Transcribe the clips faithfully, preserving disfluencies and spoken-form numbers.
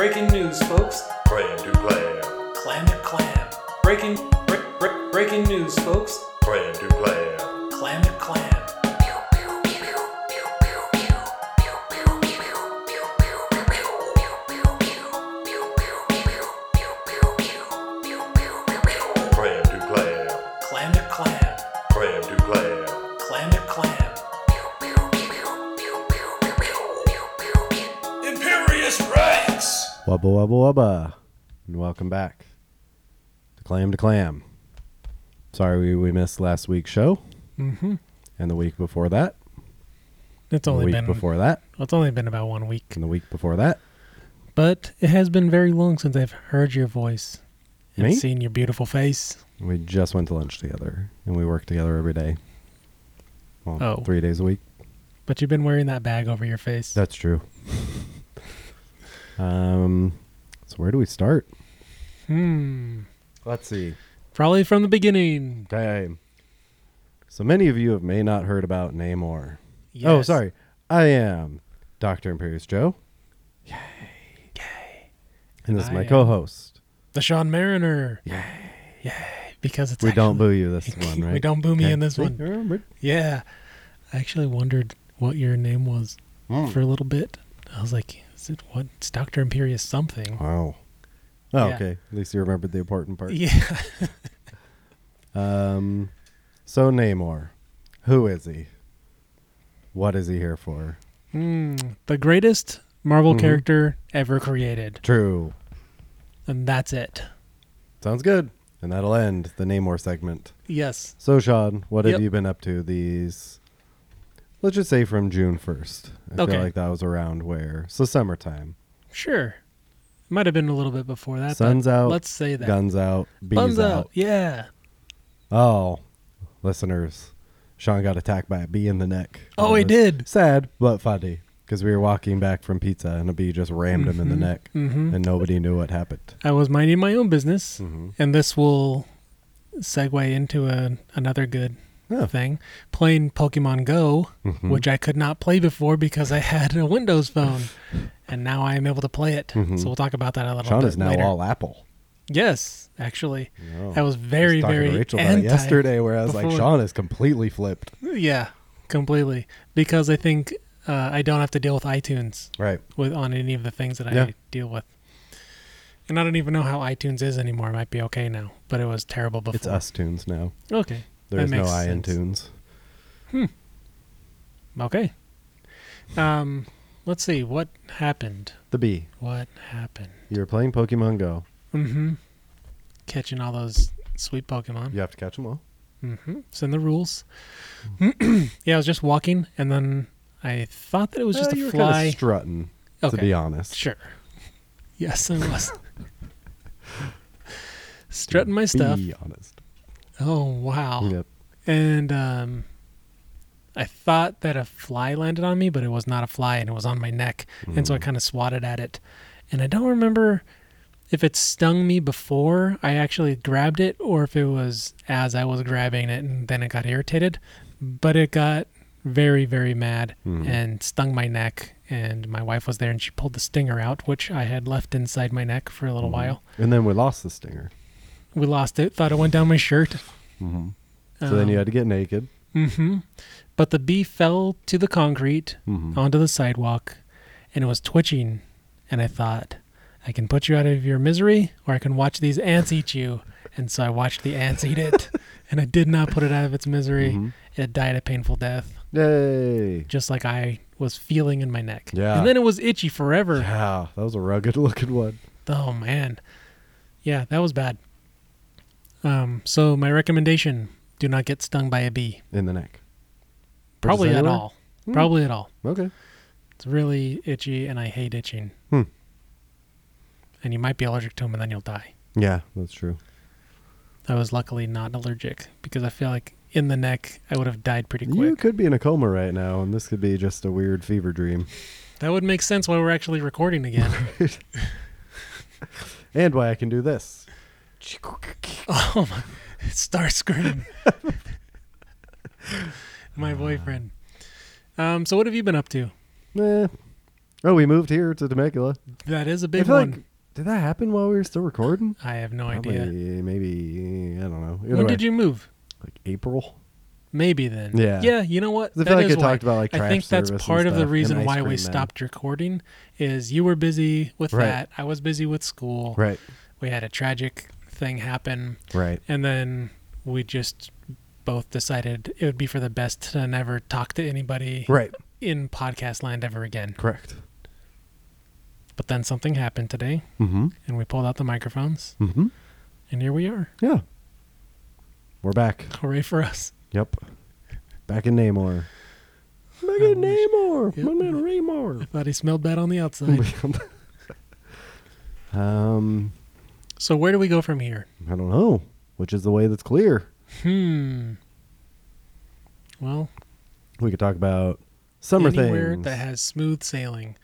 Breaking news, folks. Clam to clam. Clam to clam. Breaking, break, break, breaking news, folks. Clam to clam. Clam to clam. Clam to clam. Clam to clam. Clam to clam. Clam to clam. Imperious Rex! Wubba wubba wubba, and welcome back to Clam to Clam. Sorry we, we missed last week's show, Mm-hmm. and the week before that, It's and the only week been before that, well, it's only been about one week, and the week before that. but it has been very long since I've heard your voice and Me? seen your beautiful face. We just went to lunch together, and we work together every day. Well, Oh. three days a week. But you've been wearing that bag over your face. That's true. um, so where do we start? Hmm. Let's see. Probably from the beginning. Okay. So many of you have may not heard about Namor. Yes. Oh, sorry. I am Doctor Imperious Joe. Yay. Yay. And this is I my am- co-host. The Sean Mariner. Yay. Yay. Because it's We don't actually- boo you this one, right? We don't boo me Okay. in this See? one. You remembered? Yeah. I actually wondered what your name was Mm. for a little bit. I was like, is it what? It's Doctor Imperious something. Wow. Oh, Yeah. okay. At least you remembered the important part. Yeah. Um, so Namor, who is he? What is he here for? Hmm. The greatest Marvel Mhm. character ever created. True. And that's it. Sounds good. And that'll end the Namor segment. Yes. So, Sean, what Yep. have you been up to these, let's just say from June first. I Okay. feel like that was around where, so summertime. Sure. Might have been a little bit before that. Sun's but out, Let's say that. Guns out, bees Guns out. out. Yeah. Oh, listeners, Sean got attacked by a bee in the neck. Oh, It he was did. Sad, but funny. Because we were walking back from pizza and a bee just rammed him in the Mhm. neck Mm-hmm. and nobody knew what happened. I was minding my own business, Mm-hmm. and this will segue into a, another good Oh. thing. Playing Pokemon Go, Mhm. which I could not play before because I had a Windows phone, and now I am able to play it. Mhm. So we'll talk about that a little Sean bit is now later. all Apple. Yes, actually. Oh. I was very, was talking very to Rachel about it anti- yesterday, where I was like, before. Sean is completely flipped. Yeah, completely. Because I think uh, I don't have to deal with iTunes Right. with on any of the things that Yeah. I deal with. And I don't even know how iTunes is anymore. It might be okay now, but it was terrible before. It's us tunes now. Okay. There That is no makes I in sense. tunes. Okay. Um, let's see. What happened? The bee. What happened? You were playing Pokemon Go. Mm-hmm. Catching all those sweet Pokemon. You have to catch them all. Mm-hmm. It's in the rules. Yeah, I was just walking, and then I thought that it was just Uh, a you were fly. kind of strutting, to Okay. be honest. Sure. Yes, I was. Strutting my stuff. Be honest. Oh, wow. Yep. And um, I thought that a fly landed on me, but it was not a fly, and it was on my neck. And so I Mm. kind of swatted at it. And I don't remember if it stung me before I actually grabbed it or if it was as I was grabbing it and then it got irritated. But it got very, very mad Mhm. and stung my neck. And my wife was there and she pulled the stinger out, which I had left inside my neck for a little Mhm. while. And then we lost the stinger. We lost it. Thought it went down my shirt. Mm-hmm. So then you Um, had to get naked. Mm-hmm. But the bee fell to the concrete Mm-hmm. onto the sidewalk, and it was twitching. And I thought, I can put you out of your misery, or I can watch these ants eat you. And so I watched the ants eat it, and I did not put it out of its misery. Mhm. It died a painful death, Yay. just like I was feeling in my neck. Yeah. And then it was itchy forever. Yeah, that was a rugged looking one. Oh, man. Yeah, that was bad. Um. So my recommendation, do not get stung by a bee. In the neck. Probably Versus at anywhere? all. Hmm. Probably at all. Okay. It's really itchy, and I hate itching. Hmm. And you might be allergic to them, and then you'll die. Yeah, that's true. I was luckily not allergic, because I feel like in the neck, I would have died pretty quick. You could be in a coma right now, and this could be just a weird fever dream. That would make sense why we're actually recording again. And why I can do this. Oh, my. Starscream. My boyfriend. Um, so what have you been up to? Eh, Oh, we moved here to Temecula. That is a I big feel one. like, did that happen while we were still recording? I have no Probably, idea. maybe, I don't know. Either When way, did you move? Like April? Maybe then. Yeah. Yeah, you know what? I feel That like is I why. talked about like I trash think that's service and part of the stuff and reason ice why cream we then. stopped recording is you were busy with Right. that. I was busy with school. Right, We had a tragic thing happen. right. And then we just both decided it would be for the best to never talk to anybody Right, in podcast land ever again. correct. But then something happened today, Mm-hmm. and we pulled out the microphones, Mm-hmm. and here we are. Yeah. We're back. Hooray for us. Yep. Back in Namor. Back I in wish- Namor. Yep. My man Namor. Thought he smelled bad on the outside. um, So where do we go from here? I don't know. Which is the way that's clear? Hmm. Well, We could talk about summer anywhere things. that has smooth sailing.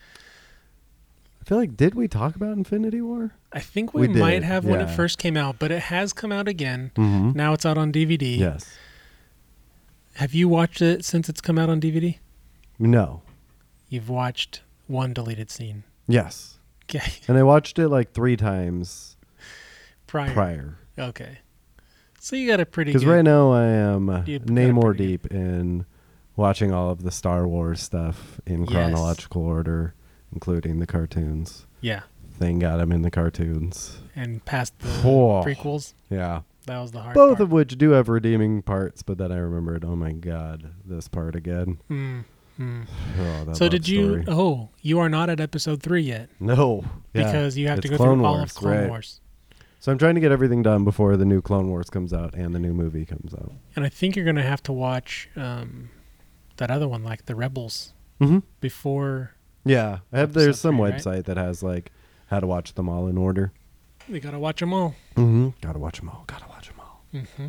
I feel like, did we talk about Infinity War? I think we, We did, might have when it yeah. first came out, but it has come out again. Mm-hmm. Now it's out on D V D. Yes. Have you watched it since it's come out on D V D? No. You've watched one deleted scene. Yes. Okay. And I watched it like three times Prior. prior. Okay. So you got a pretty Because good. right now I am uh, You got a Namor pretty deep in watching all of the Star Wars stuff in Yes. chronological order, including the cartoons. Yeah. Thing got him in the cartoons. And past the Oh. prequels. Yeah. That was the hard Both part. of which do have redeeming parts, but then I remembered, oh my god, this part again. Mm, mm. Oh, that So love did you? story. Oh, you are not at episode three yet No. Yeah. because you have It's to go Clone through all Wars, of Clone right. Wars. So I'm trying to get everything done before the new Clone Wars comes out and the new movie comes out. And I think you're going to have to watch um, that other one, like the Rebels, Mm-hmm. before Yeah. I have, Episode there's some three, right? website that has like how to watch them all in order. we got to watch them all. Mm-hmm. Gotta watch them all. Gotta watch them all. hmm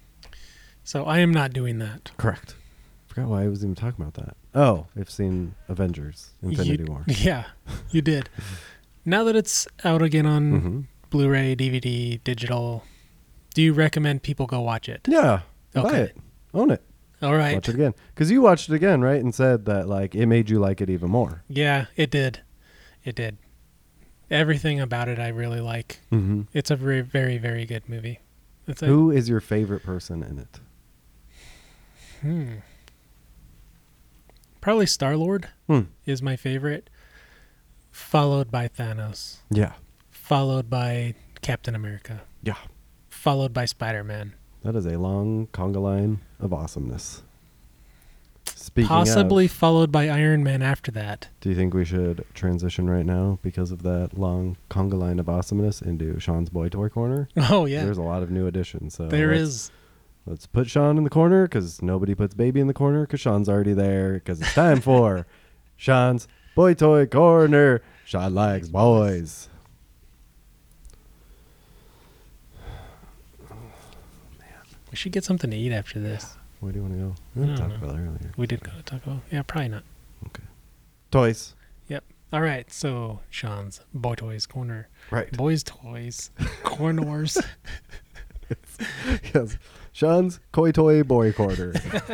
So I am not doing that. Correct. Forgot why I was even talking about that. Oh, I've seen Avengers Infinity You- War. Yeah, you did. Now that it's out again on Mm-hmm. Blu-ray, D V D, digital, do you recommend people go watch it? Yeah. Buy Okay. it. Own it. All right. Watch it again. Because you watched it again, right? And said that like it made you like it even more. Yeah, it did. It did. Everything about it I really like. Mm-hmm. It's a very, very, very good movie. It's a, Who is your favorite person in it? Hmm. Probably Star-Lord Hmm. is my favorite, followed by Thanos, Yeah. followed by Captain America, Yeah. followed by Spider-Man. That is a long conga line of awesomeness. Speaking Possibly of, followed by Iron Man after that. do you think we should transition right now because of that long conga line of awesomeness into Sean's Boy Toy Corner? Oh, yeah. There's a lot of new additions. So There let's, is. Let's put Sean in the corner because nobody puts Baby in the corner because Sean's already there because it's time for Sean's Boy Toy Corner. Sean likes boys. We should get something to eat after this. Where do you want to go? We I don't talked know. about that earlier. We did go to Taco Bell. Yeah, probably not. Toys. All right, so Sean's Boy Toys Corner. Right. Boys Toys. Corn Wars. Yes. Sean's Koi Toy Boy Corner.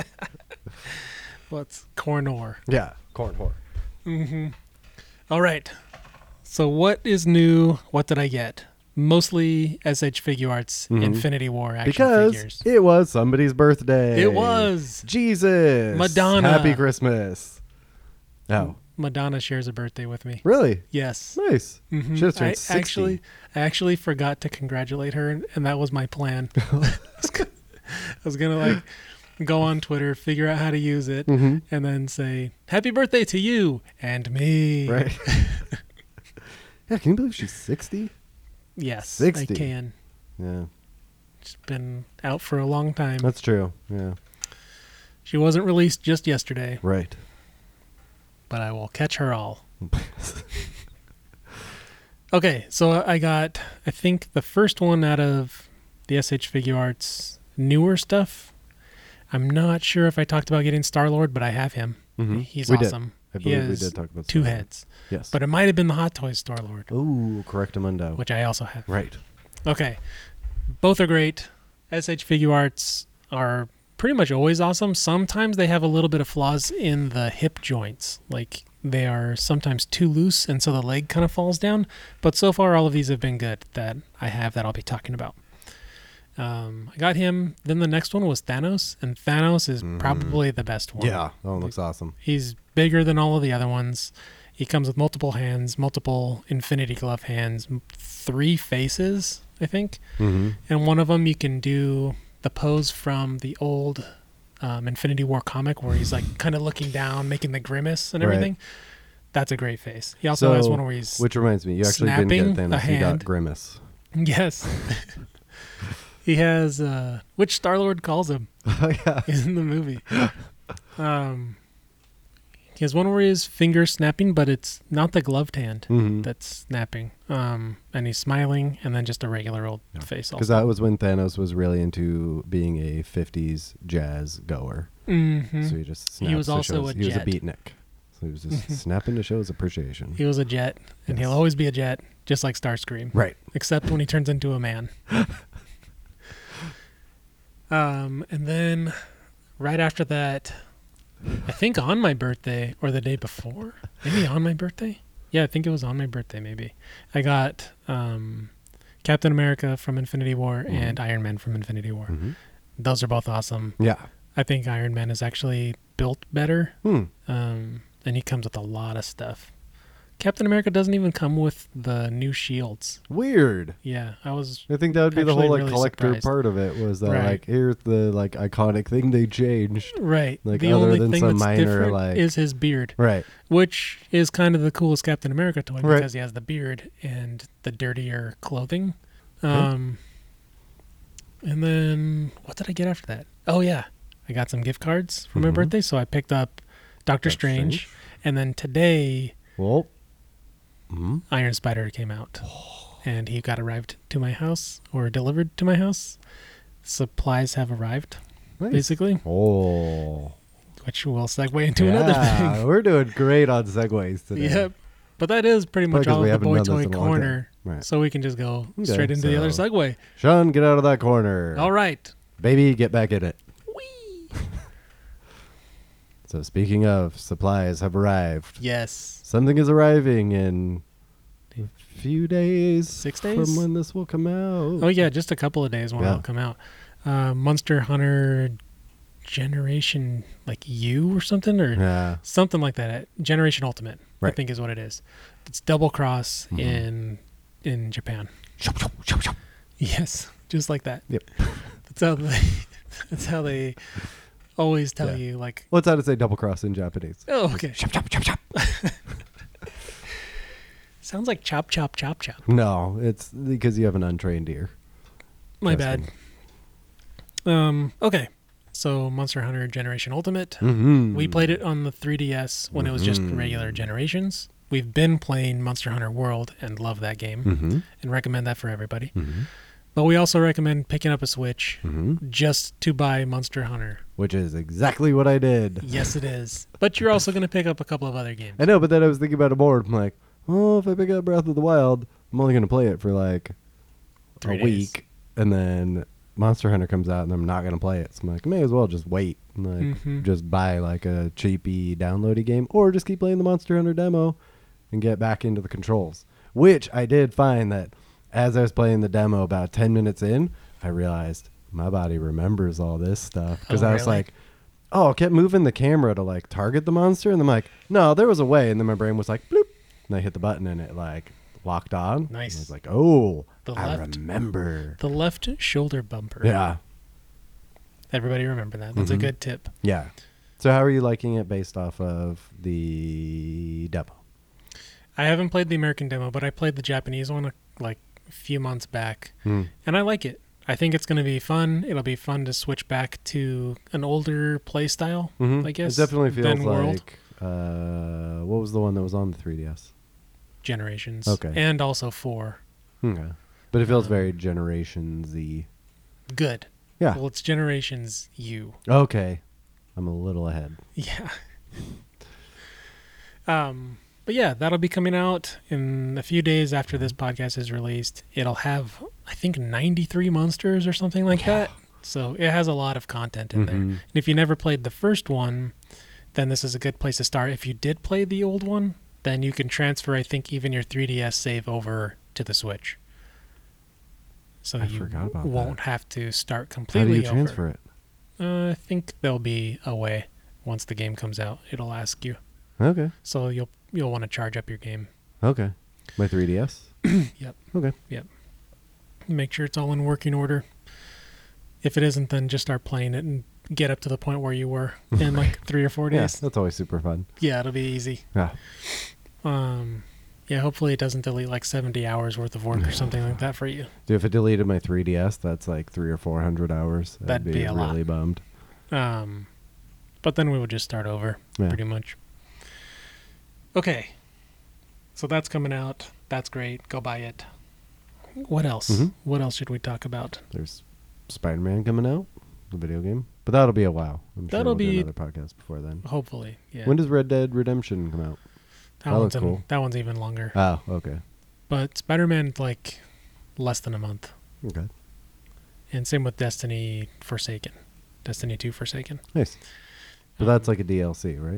What's Cornor? Yeah. Corn whore. Mm-hmm. All right. So what is new? What did I get? Mostly S H Figure Arts Mhm. Infinity War action Because figures. it was somebody's birthday. It was. Jesus. Madonna. Happy Christmas. Oh, Madonna shares a birthday with me. really? Yes. Nice. Mhm. Should've turned I sixty. actually, I actually forgot to congratulate her, and, and that was my plan. I was gonna like go on Twitter, figure out how to use it, Mm-hmm. and then say "Happy birthday to you and me." Right. Yeah, can you believe she's sixty? Yes, sixty. I can. Yeah, She's been out for a long time. that's true. Yeah, She wasn't released just yesterday, right. but I will catch her all. Okay, so I got, I think, the first one out of the S H Figure Arts newer stuff. I'm not sure if I talked about getting Star-Lord, but I have him. Mhm. He's We did. awesome. I He believe we has did talk about two Star-Lord. heads. Yes. But it might have been the Hot Toys Star-Lord, Ooh, correctamundo. which I also have. Right. Okay. Both are great. S H Figure Arts are pretty much always awesome. Sometimes they have a little bit of flaws in the hip joints. Like they are sometimes too loose, and so the leg kind of falls down. But so far, all of these have been good that I have that I'll be talking about. Um, I got him. Then the next one was Thanos, and Thanos is Mhm. probably the best one. Yeah, that one looks awesome. He's bigger than all of the other ones. He comes with multiple hands, multiple Infinity Glove hands, m- three faces, I think. Mm-hmm. And one of them you can do the pose from the old um, Infinity War comic where he's like kind of looking down, making the grimace and Right. everything. That's a great face. He also has So, one where he's Which reminds me, you actually didn't snapping get a Thanos, you got hand. Grimace. yes. He has uh, which Star Lord calls him Oh, yeah. in the movie. Um, he has one where his finger snapping, but it's not the gloved hand Mm-hmm. that's snapping. Um, and he's smiling, and then just a regular old Yeah. face. Because Also. that was when Thanos was really into being a fifties jazz goer. Mhm. So he just He snaps was to also show a his- He was a jet. beatnik. So he was just snapping to show his appreciation. He was a jet, and Yes. he'll always be a jet, just like Starscream. Right. Except when he turns into a man. um, and then right after that, I think on my birthday or the day before, maybe on my birthday. Yeah, I think it was on my birthday. Maybe I got um, Captain America from Infinity War Mhm. and Iron Man from Infinity War. Mm-hmm. Those are both awesome. Yeah. I think Iron Man is actually built better, Hmm. um, and he comes with a lot of stuff. Captain America doesn't even come with the new shields. Weird. Yeah, I was I think that would be the Actually whole like really collector surprised. part of it was that Right. like here's the like iconic thing they changed. right. Like, the other only than thing some that's minor, different like- is his beard, Right. which is kind of the coolest Captain America toy Right. because he has the beard and the dirtier clothing. Um, and then what did I get after that? Oh yeah, I got some gift cards for my Mhm. birthday, so I picked up Doctor That's Strange, and then today Well. Mm-hmm. Iron Spider came out, and he got arrived to my house or delivered to my house. Supplies have arrived, Nice. basically, Oh. which will segue into another Yeah, thing. we're doing great on segues today. Yep. But that is pretty much Probably 'cause all we of the haven't boy done toy this in a long corner. Right. So we can just go Okay, straight into the other so- segue. Sean, get out of that corner. All right. Baby, get back in it. Whee! So speaking of, supplies have arrived. Yes. Something is arriving in a few days. Six days? from when this will come out. Oh yeah, just a couple of days when Yeah. it'll come out. Uh, Monster Hunter Generation like U or something or Yeah. something like that. Generation Ultimate, I Right. think is what it is. It's Double Cross Mhm. in in Japan. Yes, just like that. Yep. That's how they. That's how they always tell Yeah. you. Like, What's how to say double cross in Japanese? oh, okay. Chop, chop, chop, chop. Sounds like chop, chop, chop, chop. No, it's because you have an untrained ear. My Trust bad. Um. Okay. So Monster Hunter Generation Ultimate. Mm-hmm. We played it on the three D S when it was just Mhm. regular Generations. We've been playing Monster Hunter World and love that game Mm-hmm. and recommend that for everybody. Mm-hmm. But we also recommend picking up a Switch Mm-hmm. just to buy Monster Hunter. Which is exactly what I did. Yes, it is. But you're also going to pick up a couple of other games. I know, but then I was thinking about it more. I'm like, oh, if I pick up Breath of the Wild, I'm only going to play it for like Three a days. week. And then Monster Hunter comes out and I'm not going to play it. So I'm like, may as well just wait. And like, Mhm. just buy like a cheapy downloady game or just keep playing the Monster Hunter demo and get back into the controls. Which I did find that as I was playing the demo about ten minutes in, I realized my body remembers all this stuff. Because Oh, I was really? like, oh, I kept moving the camera to like target the monster. And I'm like, no, there was a way. And then my brain was like, bloop. And I hit the button and it like locked on. Nice. And I was like, oh, The I left- remember. The left shoulder bumper. Yeah. Everybody remember that. That's Mhm. a good tip. Yeah. So how are you liking it based off of the demo? I haven't played the American demo, but I played the Japanese one uh, like a few months back, Hmm. and I like it. I think it's going to be fun. It'll be fun to switch back to an older play style, Mhm. I guess. It definitely feels than World like, uh, what was the one that was on the three D S? Generations. Okay. And also four. Okay. But it feels Um, very Generation Z. Good. Yeah. Well, it's Generations U. Okay. I'm a little ahead. Yeah. um, but yeah, that'll be coming out in a few days after this podcast is released. It'll have, I think, ninety-three monsters or something like that. So it has a lot of content in there. Mhm. And if you never played the first one, then this is a good place to start. If you did play the old one, then you can transfer, I think, even your three D S save over to the Switch. So I you forgot about won't that. have to start How completely do you over. transfer it? Uh, I think there'll be a way. Once the game comes out, it'll ask you. Okay. So you'll you'll want to charge up your game. Okay. My three D S? Yep. Okay. Make sure it's all in working order. If it isn't, then just start playing it and get up to the point where you were in like three or four Yeah, days. that's always super fun. Yeah, it'll be easy. Yeah. Um, yeah, hopefully it doesn't delete like seventy hours worth of work or something like that for you. Dude, if it deleted my three D S, that's like three or four hundred hours. I'd That'd be, be a lot. really bummed. Um, but then we would just start over, Yeah. pretty much. Okay, so that's coming out. That's great. Go buy it. What else? Mhm. What else should we talk about? There's Spider-Man coming out, the video game, but that'll be a while. I'm sure That'll we'll do be- another podcast before then. Hopefully, yeah. When does Red Dead Redemption come out? that, that one's looks in- cool. that one's even longer. Oh, okay. But Spider-Man, like, less than a month. Okay. And same with Destiny Forsaken. Destiny two Forsaken. Nice. But that's like a D L C, right?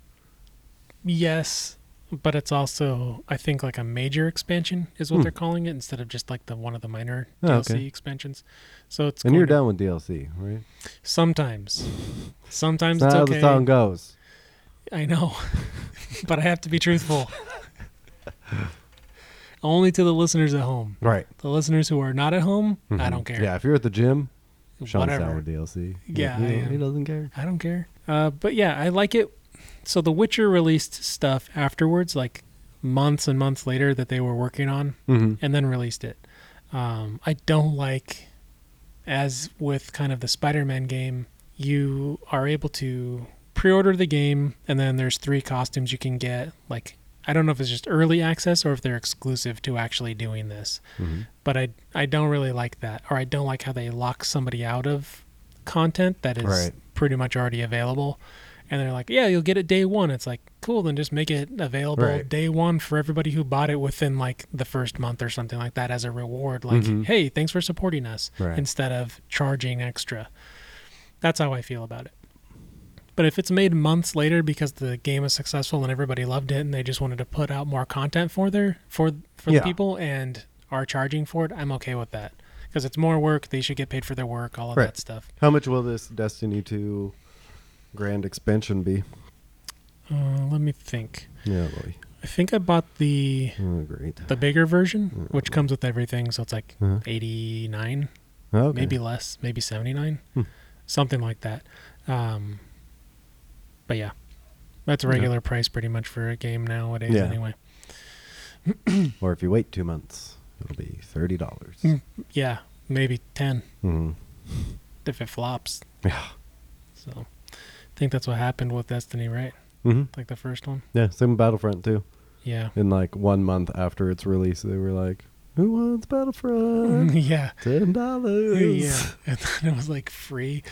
Yes, but it's also, I think, like a major expansion is what Hmm. they're calling it, instead of just like the one of the minor Oh, D L C okay. expansions. So it's And going you're to- down with D L C, right? sometimes. Sometimes That's it's how okay. the song goes. I know, but I have to be truthful. Only to the listeners at home. Right. The listeners who are not at home, I Mhm. don't care. Yeah, if you're at the gym, Sean's down Whatever. with D L C. Yeah, he, I he, am. he doesn't care. I don't care. Uh, but yeah, I like it. So The Witcher released stuff afterwards, like months and months later that they were working on, Mm-hmm. and then released it. Um, I don't like, as with kind of the Spider-Man game, you are able to pre-order the game, and then there's three costumes you can get. Like, I don't know if it's just early access or if they're exclusive to actually doing this. Mm-hmm. But I I don't really like that, or I don't like how they lock somebody out of content that is Right. pretty much already available. And they're like, yeah, you'll get it day one. It's like, cool, then just make it available Right. day one for everybody who bought it within like the first month or something like that as a reward. Like, Mhm. hey, thanks for supporting us, Right. instead of charging extra. That's how I feel about it. But if it's made months later because the game is successful and everybody loved it and they just wanted to put out more content for their for for Yeah. the people and are charging for it, I'm okay with that. Because it's more work, they should get paid for their work, all of Right. that stuff. How much will this Destiny two grand expansion be? Uh, let me think. Yeah, boy. I think I bought the Oh, great. the bigger version, which comes with everything, so it's like Uh-huh. eighty-nine, Okay. maybe less, maybe seventy-nine, Hmm. something like that. Um, but yeah, that's a Okay. regular price pretty much for a game nowadays Yeah. anyway. Or if you wait two months, it'll be thirty dollars. Mm. Yeah, maybe ten Mm-hmm. if it flops. Yeah. So I think that's what happened with Destiny, right? Mm-hmm. Like the first one. Yeah, same with Battlefront too. Yeah. In like one month after its release, they were like, "Who wants Battlefront? yeah. Ten dollars." Yeah. And then it was like free.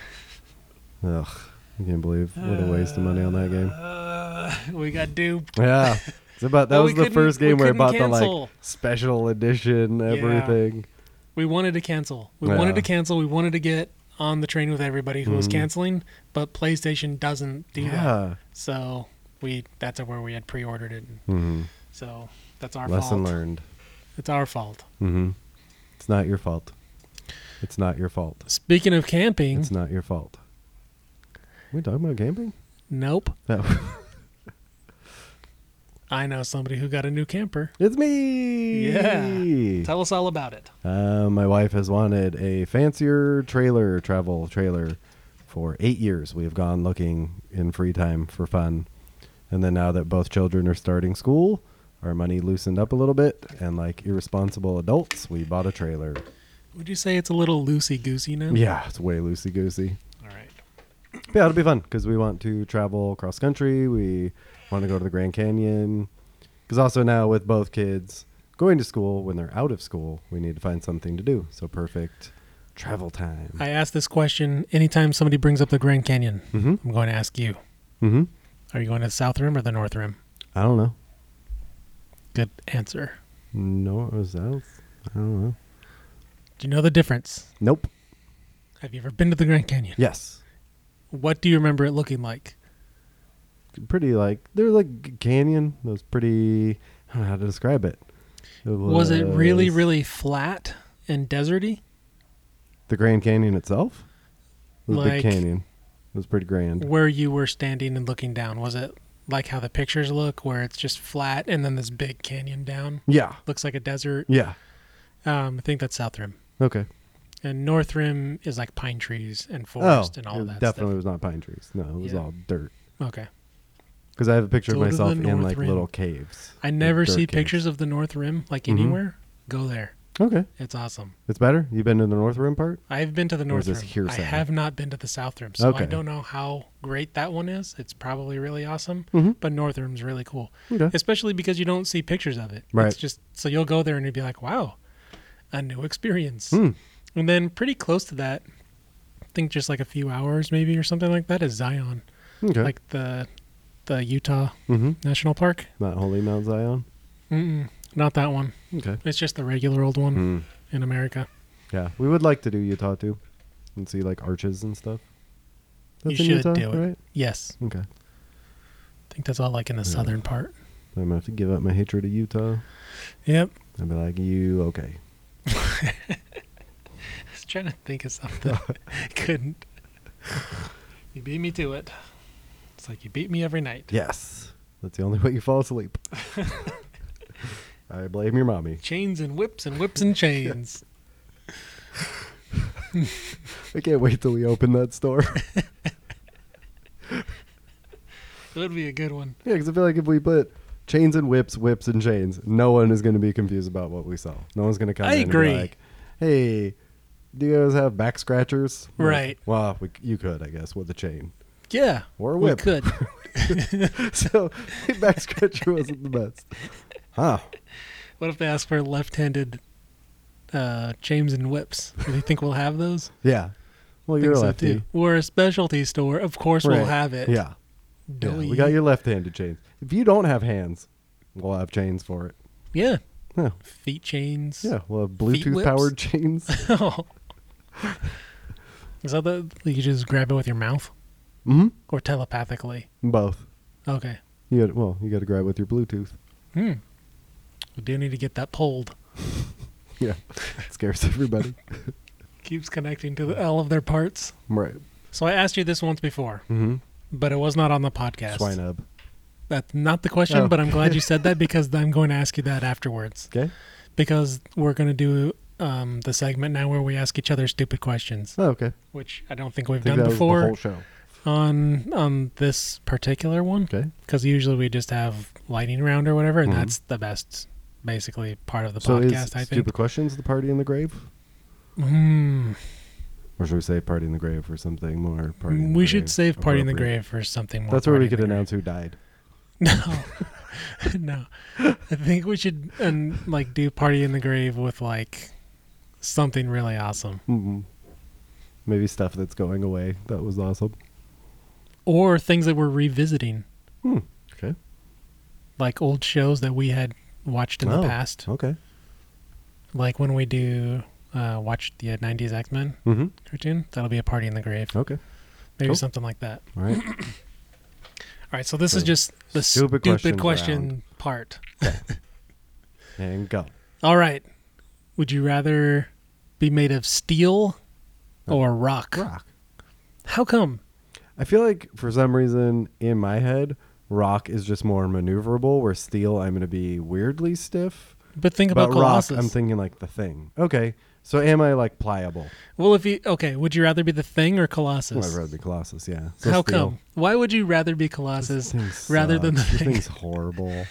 Ugh, I can't believe what a waste of money on that game. Uh, we got duped. Yeah. It's about that Well, was we the couldn't- first we game where I couldn't bought the cancel. like special edition everything. We wanted to cancel. We Yeah. wanted to cancel. We wanted to get on the train with everybody who was Mhm. canceling, but PlayStation doesn't do that. Yeah. So we that's where we had pre-ordered it. Mm-hmm. So that's our Lesson fault. learned. It's our fault. Mm-hmm. It's not your fault. It's not your fault. Speaking of camping, It's not your fault. We talking about camping? nope. No. I know somebody who got a new camper. It's me. Yeah. Tell us all about it. Uh, my wife has wanted a fancier trailer, travel trailer, for eight years. We have gone looking in free time for fun. And then now that both children are starting school, our money loosened up a little bit. And like irresponsible adults, we bought a trailer. Would you say it's a little loosey-goosey now? Yeah, it's way loosey-goosey. All right. But yeah, it'll be fun because we want to travel cross country. We want to go to the Grand Canyon. Because also now with both kids going to school, when they're out of school, we need to find something to do. So perfect travel time. I ask this question anytime somebody brings up the Grand Canyon. Mm-hmm. I'm going to ask you. Mm-hmm. Are you going to the South Rim or the North Rim? I don't know. Good answer. No, it was south. I don't know. Do you know the difference? Nope. Have you ever been to the Grand Canyon? Yes. What do you remember it looking like? pretty like they're like canyon. It was pretty. I don't know how to describe it. It Was it really, really flat and deserty? the Grand Canyon itself? It was a Like- big canyon. It was pretty grand. Where you were standing and looking down, was it like how the pictures look, where it's just flat and then this big canyon down? Yeah, Looks like a desert. yeah. Um, I think that's South Rim. Okay. And North Rim is like pine trees and Oh, forest and all it of that definitely was not pine trees. No, it was Yeah. all dirt. stuff. Okay. Because I have a picture Go of to the myself in North like Rim. little caves. I like never dirt see caves. pictures of the North Rim like Mhm. anywhere. Go there. Okay, It's awesome. it's better. You been to the North Rim part? I've been to the Or North is this Rim. I hearsay? have not been to the South Rim, so I Okay. don't know how great that one is. It's probably really awesome, Mm-hmm. but North Rim's really cool, Okay. especially because you don't see pictures of it. Right. It's just so you'll go there and you'll be like, "Wow, a new experience." Hmm. And then pretty close to that, I think just like a few hours maybe or something like that is Zion, Okay. like the the Utah mm-hmm. National Park. Not Holy Mount Zion. Mm-mm, not that one. Okay. It's just the regular old one Mm. in America. Yeah, we would like to do Utah too, and see like arches and stuff. That's You in should Utah, do it. right? Yes, Okay. I think that's all like in the Yeah. southern part. I'm gonna have to give up my hatred of Utah. Yep. I'd be like, you okay? I was trying to think of something. Couldn't. You beat me to it. It's like you beat me every night. Yes, that's the only way you fall asleep. I blame your mommy. Chains and whips and whips and chains. I can't wait till we open that store. It would be a good one. Yeah, because I feel like if we put chains and whips, whips and chains, no one is going to be confused about what we sell. No one's going to come I in agree. and be like, hey, do you guys have back scratchers? Like, Right. well, we, you could, I guess, with a chain. Yeah. Or a We whip. could. So, hey, back scratcher wasn't the best. Huh. What if they ask for left-handed uh, chains and whips? Do you think we'll have those? Yeah. Well, I you're a think so lefty. too. We're a specialty store. Of course we'll Right. have it. Yeah. Yeah. Doy. We got your left-handed chains. If you don't have hands, we'll have chains for it. Yeah. Yeah. Feet chains. Yeah. We'll have Feet whips? Bluetooth-powered chains. Oh. Is that the you just grab it with your mouth Mm-hmm. or telepathically? Both. Okay. You got well, you got to grab with your Bluetooth. Hmm. We do need to get that pulled. Yeah. It scares everybody. Keeps connecting to the, all of their parts. Right. So I asked you this once before, Mm-hmm. but it was not on the podcast. Swine hub. That's not the question, Oh. but I'm glad you said that because I'm going to ask you that afterwards. Okay. Because we're going to do um, the segment now where we ask each other stupid questions, Oh, okay. which I don't think we've I think done that was the before whole show. on on this particular one. Okay. Because usually we just have lightning round or whatever, and Mhm. that's the best, basically, part of the So podcast, is I stupid think. questions the party in the grave, Mm. or should we say party in the grave or something more? Party in the We grave should save Party in the appropriate? Grave for something more. That's where Party we in could the Grave. announce who died. No, no. I think we should um, like do Party in the Grave with like something really awesome, Mm-hmm. Maybe stuff that's going away. That was awesome. or things that we're revisiting, Hmm. Okay. like old shows that we had watched in Oh. the past. Okay. Like when we do uh, watch the nineties X Men Mm-hmm. cartoon, that'll be a Party in the Grave. Okay. Maybe Cool. something like that. All right. All right, so this is So, just the stupid stupid, questions question round. part. And go. All right. Would you rather be made of steel or rock? Rock. How come? I feel like for some reason in my head, rock is just more maneuverable, where steel I'm going to be weirdly stiff. But think about But rock, Colossus. I'm thinking like the Thing. Okay. So am I like pliable? well, if you okay, would you rather be the Thing or Well, Colossus? I'd rather be Colossus, yeah. So How steel. come? Why would you rather be This Colossus thing rather than the sucks. This Thing? thing's horrible.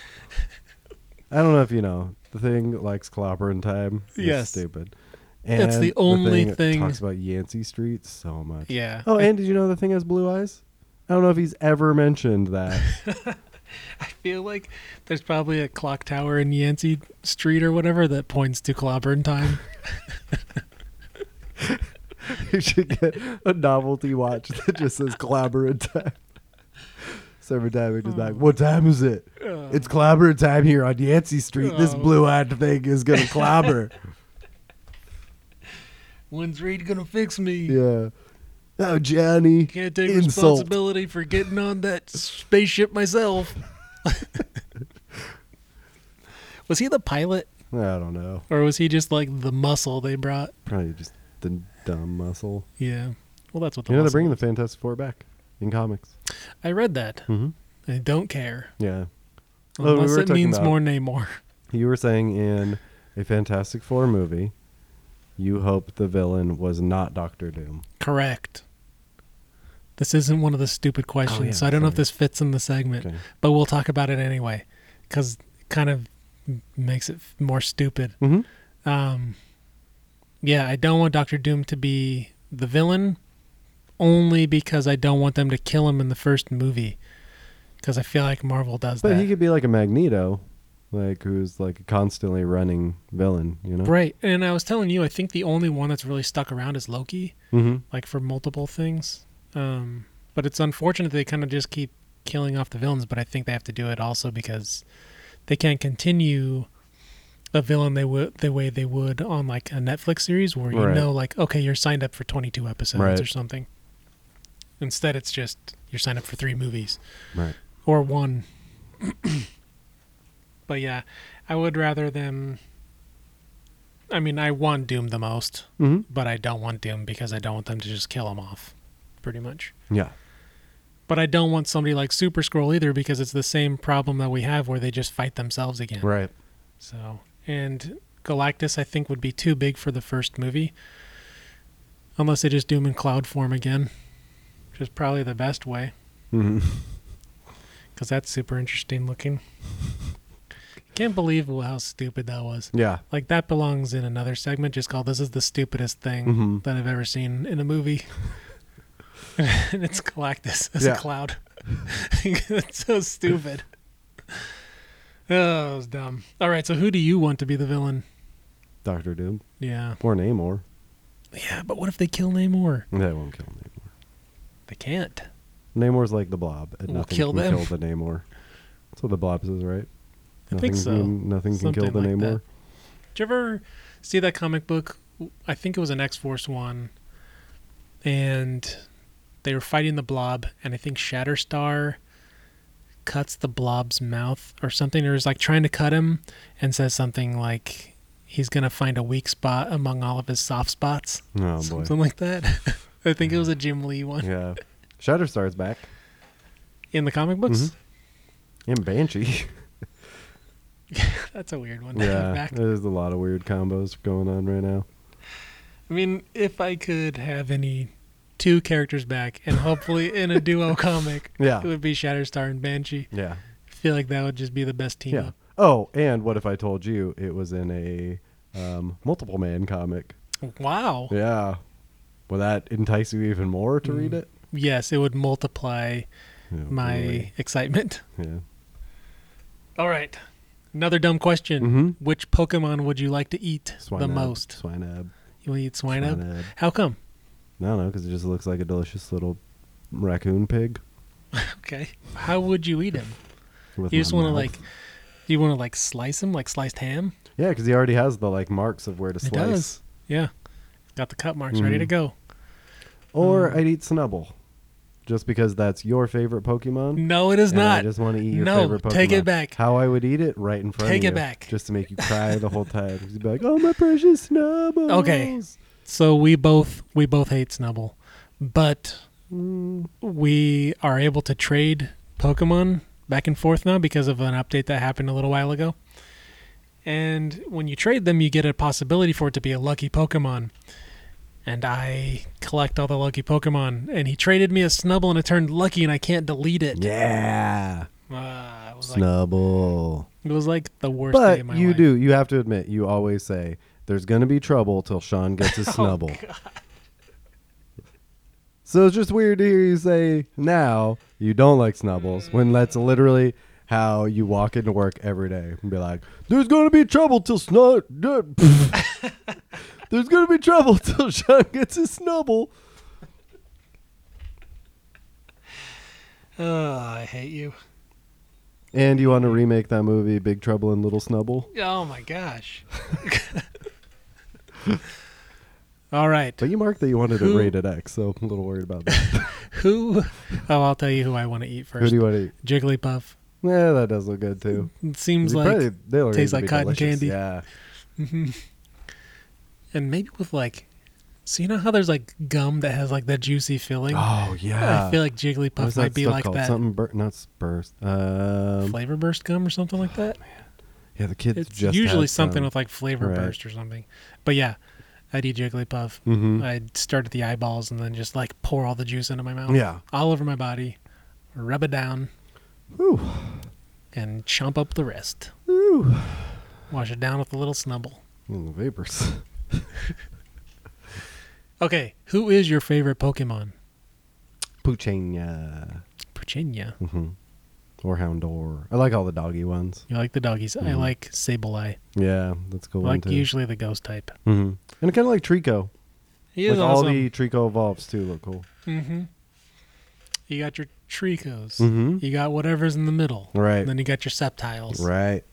I don't know if you know. The Thing likes clobbering time. It's Yes. stupid. That's the And only thing, thing- talks about Yancey Street so much. Yeah. Oh, and did you know the Thing has blue eyes? I don't know if he's ever mentioned that. I feel like there's probably a clock tower in Yancey Street or whatever that points to clobbering time. You should get a novelty watch that just says clobbering time. So every time we just like, what time is it? Uh, It's clobbering time here on Yancey Street. This Oh. blue-eyed thing is gonna clobber. When's Reed gonna fix me? Yeah. Oh, Johnny. Can't take insult. responsibility for getting on that spaceship myself. Was he the pilot, I don't know. or was he just like the muscle they brought? Probably just the dumb muscle. Yeah. Well, that's what the You know, they're muscle bringing the is. Fantastic Four back in comics. I read that. Mm-hmm. I don't care. Yeah. Oh, we Unless were it talking means about- more Namor. You were saying in a Fantastic Four movie, you hoped the villain was not Doctor Doom. Correct. This isn't one of the stupid questions, Oh, yeah, so I don't know if sorry. this fits in the segment, Okay. but we'll talk about it anyway, because it kind of m- makes it f- more stupid. Mm-hmm. Um, yeah, I don't want Doctor Doom to be the villain, only because I don't want them to kill him in the first movie, because I feel like Marvel does But that. he could be like a Magneto, like who's like a constantly running villain, you know? Right, and I was telling you, I think the only one that's really stuck around is Loki, Mm-hmm. like for multiple things. Um, but it's unfortunate they kind of just keep killing off the villains, but I think they have to do it also because they can't continue a villain they would the way they would on like a Netflix series where you Right. know, like, okay, you're signed up for twenty-two episodes Right. or something. Instead, it's just you're signed up for three movies Right. or one. But yeah, I would rather them. I mean, I want Doom the most, Mm-hmm. but I don't want Doom because I don't want them to just kill him off, pretty much. Yeah. But I don't want somebody like Super Scroll either because it's the same problem that we have where they just fight themselves again. Right. So, and Galactus I think would be too big for the first movie. Unless they just do him in cloud form again, which is probably the best way Mm-hmm. because that's super interesting looking. Can't believe how stupid that was. Yeah. Like that belongs in another segment just called "This is the stupidest thing Mm-hmm. that I've ever seen in a movie." And it's Galactus as Yeah. a cloud. It's so stupid. Oh, it was dumb. All right, so who do you want to be the villain? Doctor Doom. Yeah. Or Namor. Yeah, but what if they kill Namor? They won't kill Namor. They can't. Namor's like the Blob, and We'll nothing kill can them. kill the Namor. That's what the Blob says, right? I nothing think so. Can, nothing can kill the Something like Namor. that. Did you ever see that comic book? I think it was an X-Force one. And they were fighting the Blob, and I think Shatterstar cuts the Blob's mouth or something, or is like trying to cut him and says something like he's going to find a weak spot among all of his soft spots. Oh boy. Something like that. I think it was a Jim Lee one. Yeah. Shatterstar's back. In the comic books? Mhm. And Banshee. That's a weird one. Yeah. Back. There's a lot of weird combos going on right now. I mean, if I could have any two characters back, and hopefully in a duo comic, Yeah. it would be Shatterstar and Banshee. Yeah. I feel like that would just be the best team Yeah. up. Oh, and what if I told you it was in a um, multiple man comic? Wow. Yeah. Will that entice you even more to read Mm. it? Yes, it would multiply Oh, my boy. excitement. Yeah. All right. Another dumb question. Mm-hmm. Which Pokemon would you like to eat the most? Swinub. You want to eat Swinub? Swinub. How come? I don't know, because it just looks like a delicious little raccoon pig. Okay. How would you eat him? With You my just want to mouth. like, you want to like slice him like sliced ham? Yeah, because he already has the like marks of where to It slice. does. Yeah. Got the cut marks ready to Mhm. go. Or Mm. I'd eat Snubble, just because that's your favorite Pokemon. No, it is and I not. just want to eat your No, favorite Pokemon. take it back. How I would eat it right in front Take of it you. back. Just to make you cry the whole time. You'd be like, oh, my precious Snubbles. Okay. So we both we both hate Snubble, but Mm, we are able to trade Pokemon back and forth now because of an update that happened a little while ago. And when you trade them, you get a possibility for it to be a lucky Pokemon. And I collect all the lucky Pokemon. And he traded me a Snubble, and it turned lucky, and I can't delete it. yeah. Uh, it, was like, Snubble. it was like the worst day of But my you life. do. You have to admit, you always say, there's going to be trouble till Sean gets his Oh, Snubble. God. So it's just weird to hear you say now you don't like Snubbles when that's literally how you walk into work every day and be like, there's going to be trouble till Snub. There's going to be trouble till Sean gets his Snubble. Oh, I hate you. And you want to remake that movie, Big Trouble in Little Snubble? Oh, my gosh. All right. But you marked that you wanted Who- it rated X, so I'm a little worried about that. Who? Oh, I'll tell you who I want to eat Who first. do you want to eat? Jigglypuff. Yeah, that does look good too. It seems They like, probably- they'll tastes really like be cotton delicious. candy. Yeah. and maybe with like, so you know how there's like gum that has like that juicy filling? Oh yeah. I feel like What Jigglypuff is that might be stuff like called? that. Something bur- not burst. Um, Flavor burst gum or something like that. yeah, the kids It's just usually had something some. with like flavor Right. burst or something. But yeah, I'd eat Jigglypuff. Mhm. I'd start at the eyeballs and then just like pour all the juice into my mouth. Yeah. All over my body, rub it down, Ooh. and chomp up the rest. Ooh. Wash it down with a little snubble. Mm, the vapors. Okay, who is your favorite Pokemon? Puchenia. Puchinia. Mm-hmm. Or Houndor. I like all the doggy ones. You like the doggies. I Mhm. like Sableye. Yeah, that's a cool I one like too. usually the ghost type. Mm-hmm. And I kind of like Trico. He like is all awesome. the Trico evolves too look cool. Mm-hmm. You got your Tricos. Mm-hmm. You got whatever's in the middle. Right. And then you got your Sceptiles. Right.